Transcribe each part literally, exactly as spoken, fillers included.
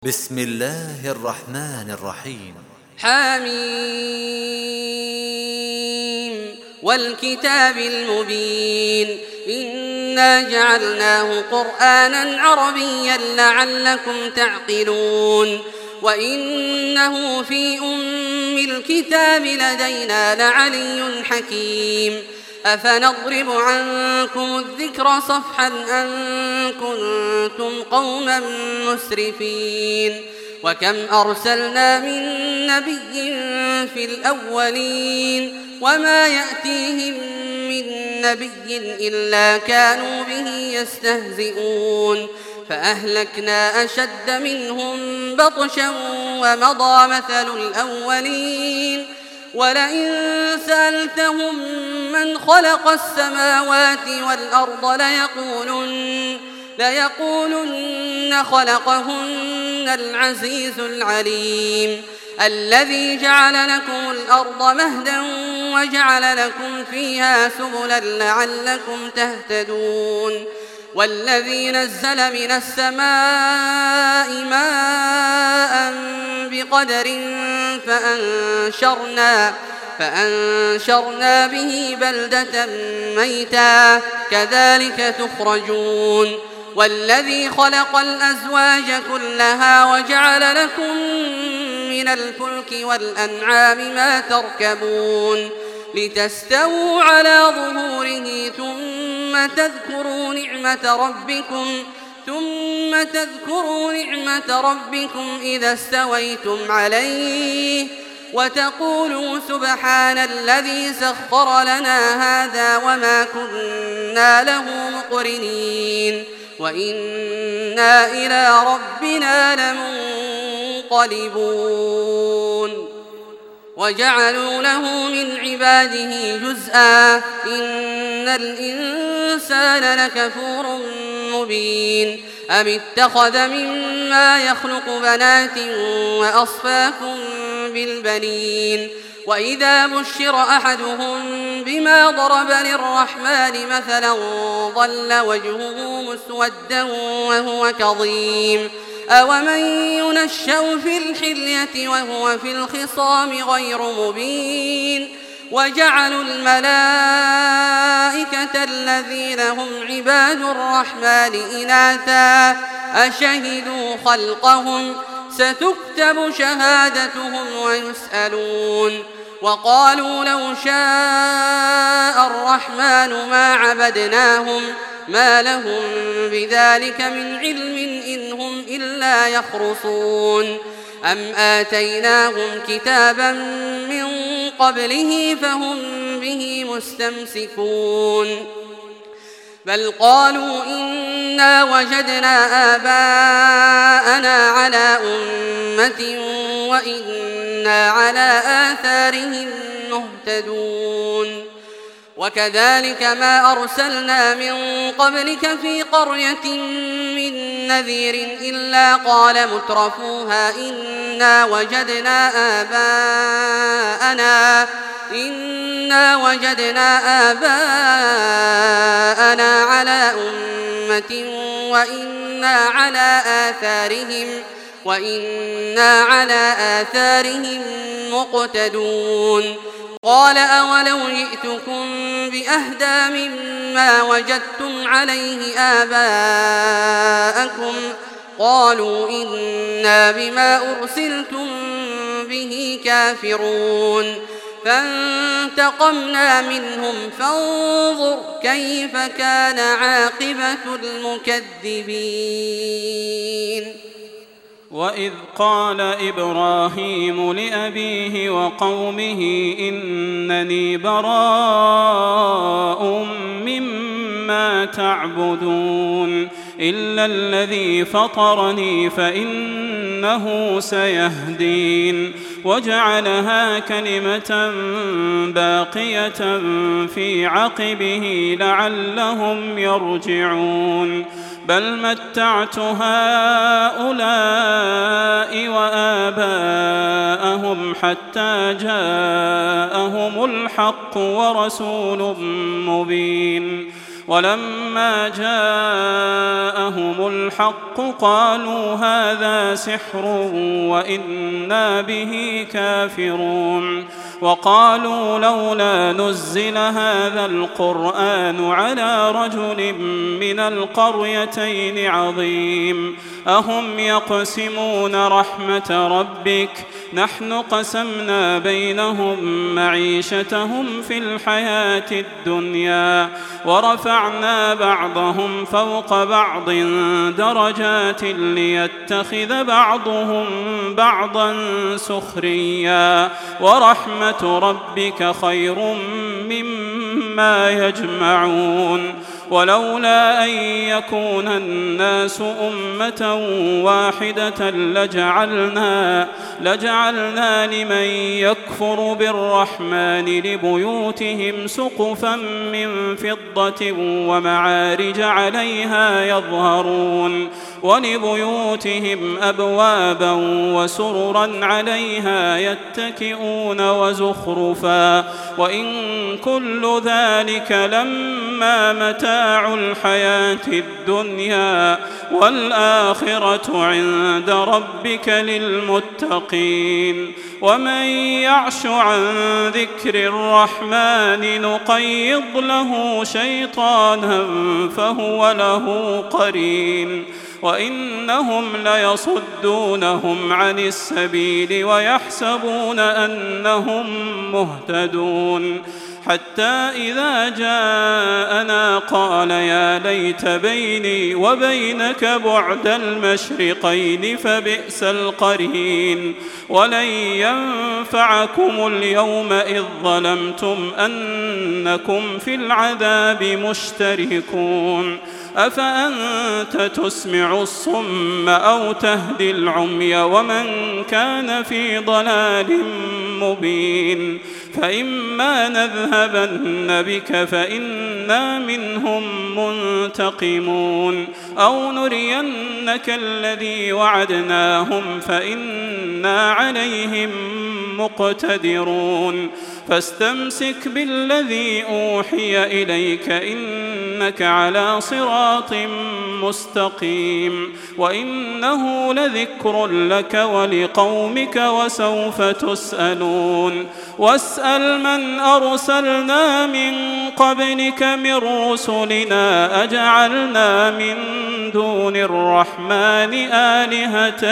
بسم الله الرحمن الرحيم. حميم والكتاب المبين إنا جعلناه قرآنا عربيا لعلكم تعقلون وإنه في أم الكتاب لدينا لعلي حكيم أفنضرب عنكم الذكر صفحا أن كنتم قوما مسرفين وكم أرسلنا من نبي في الأولين وما يأتيهم من نبي إلا كانوا به يستهزئون فأهلكنا أشد منهم بطشا ومضى مثل الأولين ولئن سألتهم من خلق السماوات والأرض ليقولن, ليقولن خلقهن العزيز العليم الذي جعل لكم الأرض مهدا وجعل لكم فيها سبلا لعلكم تهتدون والذي نزل من السماء ماء بقدر فأنشرنا, فأنشرنا به بلدة ميتا كذلك تخرجون والذي خلق الأزواج كلها وجعل لكم من الفلك والأنعام ما تركبون لتستووا على ظهوره ثم تذكروا نعمة ربكم ثم تذكروا نعمة ربكم إذا استويتم عليه وتقولوا سبحان الذي سخر لنا هذا وما كنا له مقرنين وإنا إلى ربنا لمنقلبون وجعلوا له من عباده جزءا إن الإنسان لكفور مبين أم اتخذ مما يخلق بنات وأصفاكم بالبنين وإذا بشر أحدهم بما ضرب للرحمن مثلا ظل وجهه مسودا وهو كظيم أومن ينشأ في الحلية وهو في الخصام غير مبين وجعلوا الملائكة الذين هم عباد الرحمن إناثا أشهدوا خلقهم ستكتب شهادتهم ويسألون وقالوا لو شاء الرحمن ما عبدناهم ما لهم بذلك من علم إن هم إلا يخرصون أم آتيناهم كتابا من قبله فهم به مستمسكون بل قالوا إنا وجدنا آباءنا على أمة وإنا على آثارهم مهتدون وكذلك ما أرسلنا من قبلك في قرية من نذير إلا قال مترفوها إنا وجدنا آباءنا إنا وجدنا آباءنا على أمة وإنا على آثارهم وإنا على آثارهم مقتدون قال أولو جئتكم بأهدى مما وجدتم عليه آباءكم قالوا إنا بما أرسلتم به كافرون فانتقمنا منهم فانظر كيف كان عاقبة المكذبين وإذ قال إبراهيم لأبيه وقومه إنني براء مما تعبدون إلا الذي فطرني فإنه سيهدين وجعلها كلمة باقية في عقبه لعلهم يرجعون بل متعت هؤلاء وآباءهم حتى جاءهم الحق ورسول مبين ولما جاءهم الحق قالوا هذا سحر وإنا به كافرون وقالوا لولا نزل هذا القرآن على رجل من القريتين عظيم أهم يقسمون رحمة ربك نحن قسمنا بينهم معيشتهم في الحياة الدنيا ورفعنا بعضهم فوق بعض درجات ليتخذ بعضهم بعضا سخريا ورحمة ربك خير مما يجمعون ولولا أن يكون الناس أمة واحدة لجعلنا, لجعلنا لمن يكفر بالرحمن لبيوتهم سقفا من فضة ومعارج عليها يظهرون ولبيوتهم أبوابا وسررا عليها يتكئون وزخرفا وإن كل ذلك لما متاع الحياة الدنيا والآخرة عند ربك للمتقين ومن يعش عن ذكر الرحمن نقيض له شيطانا فهو له قرين وإنهم ليصدونهم عن السبيل ويحسبون أنهم مهتدون حتى إذا جاءنا قال يا ليت بيني وبينك بعد المشرقين فبئس القرين ولن ينفعكم اليوم إذ ظلمتم أنكم في العذاب مشتركون أفأنت تسمع الصم أو تهدي العمي ومن كان في ضلال مبين فإما نذهبن بك فإنا منهم منتقمون أو نرينك الذي وعدناهم فإنا عليهم مقتدرون فاستمسك بالذي أوحي إليك إنك على صراط مستقيم وإنه لذكر لك ولقومك وسوف تسألون واسأل من أرسلنا من قبلك من رسلنا أجعلنا من دون الرحمن آلهة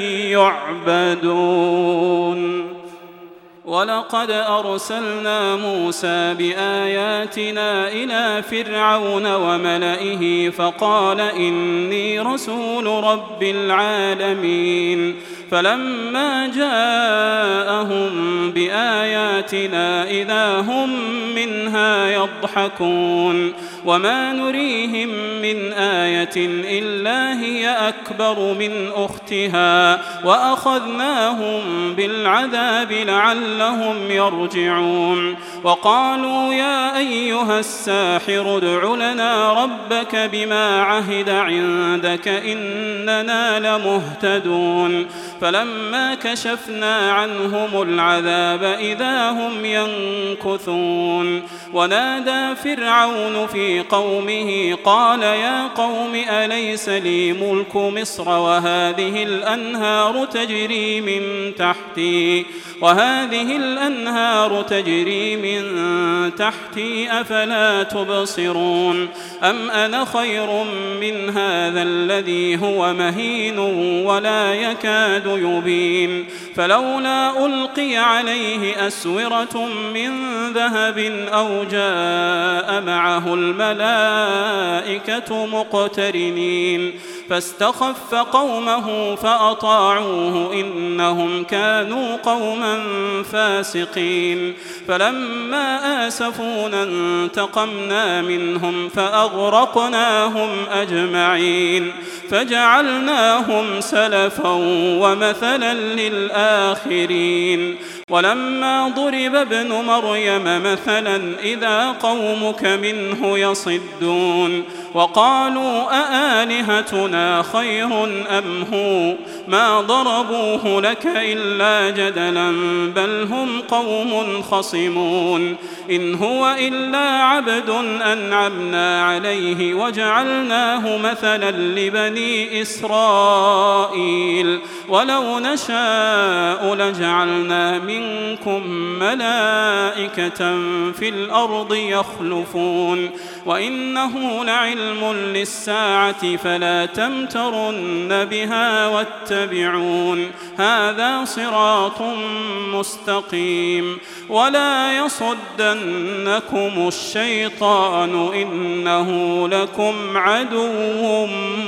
يعبدون ولقد أرسلنا موسى بآياتنا إلى فرعون وملئه فقال إني رسول رب العالمين فلما جاءهم بآياتنا إذا هم منها يضحكون وما نريهم من آية إلا هي أكبر من أختها وأخذناهم بالعذاب لعلهم يرجعون وقالوا يا أيها الساحر ادع لنا ربك بما عهد عندك إننا لمهتدون فلما كشفنا عنهم العذاب إذا هم ينكثون ونادى فرعون في قومه قال يا قوم أليس لي ملك مصر وهذه الأنهار تجري من تحتي وهذه الأنهار تجري من تحتي أفلا تبصرون أم أنا خير من هذا الذي هو مهين ولا يكاد يبين فلولا ألقي عليه أسورة من ذهب أو جاء معه الملائكة مقترنين فاستخف قومه فأطاعوه إنهم كانوا قوما فاسقين فلما آسفونا انتقمنا منهم فأغرقناهم أجمعين فجعلناهم سلفا ومثلا للآخرين ولما ضرب ابن مريم مثلا إذا قومك منه يصدون وقالوا أآلهتنا خير أم هو ما ضربوه لك إلا جدلا بل هم قوم خصمون إن هو إلا عبد أنعمنا عليه وجعلناه مثلا لبني إسرائيل ولو نشاء لجعلنا منكم ملائكة في الأرض يخلفون وإنه لعلم للساعة فلا تمترن بها واتبعون هذا صراط مستقيم ولا يصدنكم الشيطان إنه لكم عدو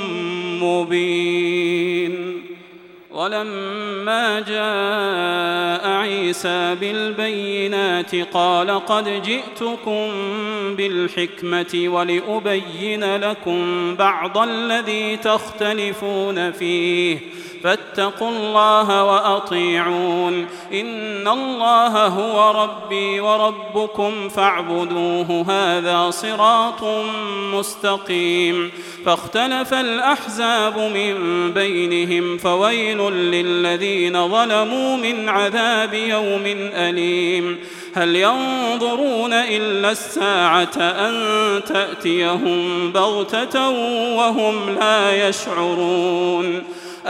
مبين. ولما جاء عيسى بالبينات قال قد جئتكم بالحكمة ولأبين لكم بعض الذي تختلفون فيه فاتقوا الله وأطيعون إن الله هو ربي وربكم فاعبدوه هذا صراط مستقيم. فاختلف الأحزاب من بينهم فويل للذين ظلموا من عذاب يوم أليم. هل ينظرون إلا الساعة أن تأتيهم بغتة وهم لا يشعرون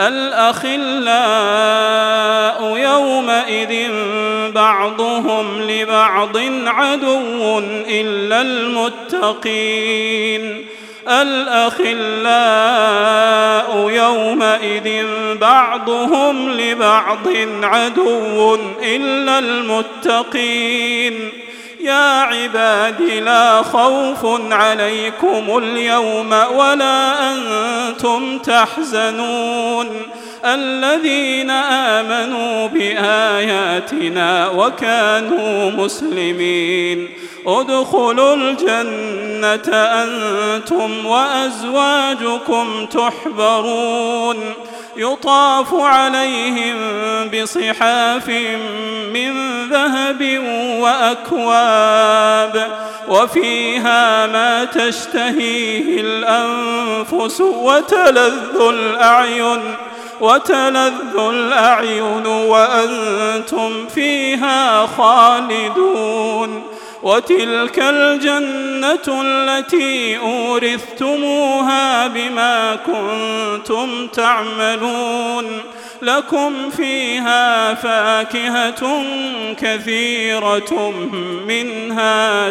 الأخلاء يومئذ بعضهم لبعض عدو إلا المتقين الأخلاء يومئذ بعضهم لبعض عدو إلا المتقين يا عباد لا خوف عليكم اليوم ولا أنتم تحزنون الذين آمنوا بآياتنا وكانوا مسلمين ادخلوا الجنة أنتم وأزواجكم تحبرون يطاف عليهم بصحاف من ذهب وأكواب وفيها ما تشتهيه الأنفس وتلذ الأعين وتلذ الأعين وأنتم فيها خالدون وتلك الجنة التي أورثتموها بما كنتم تعملون لكم فيها فاكهة كثيرة منها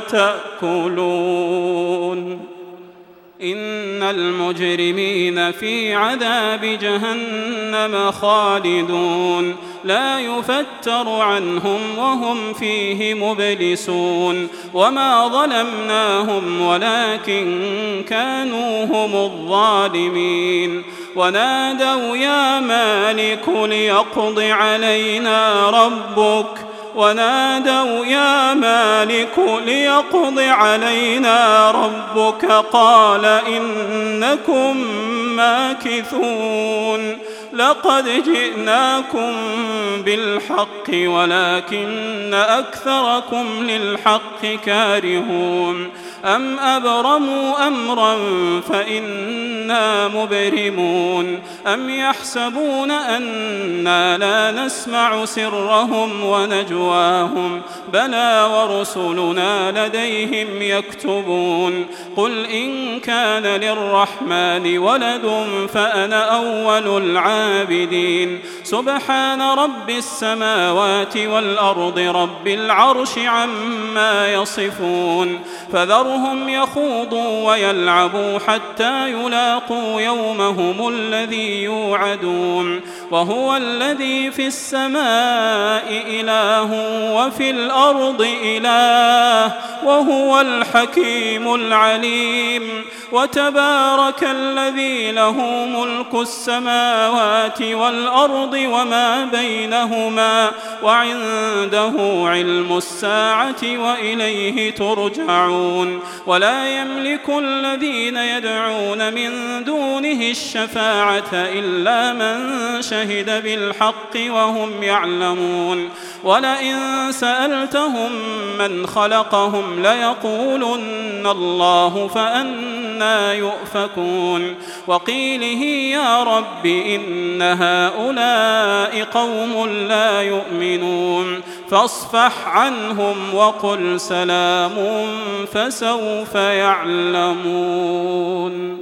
تأكلون إن المجرمين في عذاب جهنم خالدون لا يفتر عنهم وهم فيه مبلسون وما ظلمناهم ولكن كانوا هم الظالمين ونادوا يا مالك ليقض علينا ربك ونادوا يا مالك ليقض علينا ربك قال إنكم ماكثون لقد جئناكم بالحق ولكن أكثركم للحق كارهون أم أبرموا أمرا فإنا مبرمون أم يحسبون أنا لا نسمع سرهم ونجواهم بلى ورسلنا لديهم يكتبون قل إن كان للرحمن ولد فأنا أول العابدين سبحان رب السماوات والأرض رب العرش عما يصفون فذرهم يخوضوا ويلعبوا حتى يلاقوا يومهم الذي يوعدون وهو الذي في السماء إله وفي الأرض إله وهو الحكيم العليم وتبارك الذي له ملك السماوات والأرض وما بينهما وعنده علم الساعة وإليه ترجعون ولا يملك الذين يدعون من دونه الشفاعة إلا من شهد بالحق وهم يعلمون ولئن سألتهم من خلقهم ليقولن الله فأنى يؤفكون وقيله يا رب إن هؤلاء قوم لا يؤمنون فاصفح عنهم وقل سلام فسوف يعلمون.